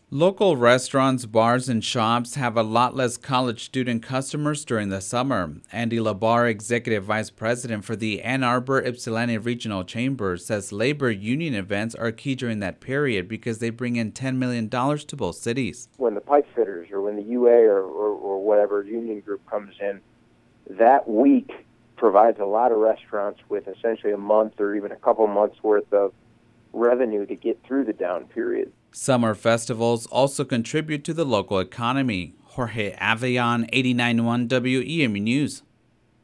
Local restaurants, bars, and shops have a lot less college student customers during the summer. Andy Labar, Executive Vice President for the Ann Arbor Ypsilanti Regional Chamber, says labor union events are key during that period because they bring in $10 million to both cities. When the pipe fitters or when the UA or whatever union group comes in, that week provides a lot of restaurants with essentially a month or even a couple months worth of revenue to get through the down period. Summer festivals also contribute to the local economy. Jorge Avion, 89.1 WEMU News.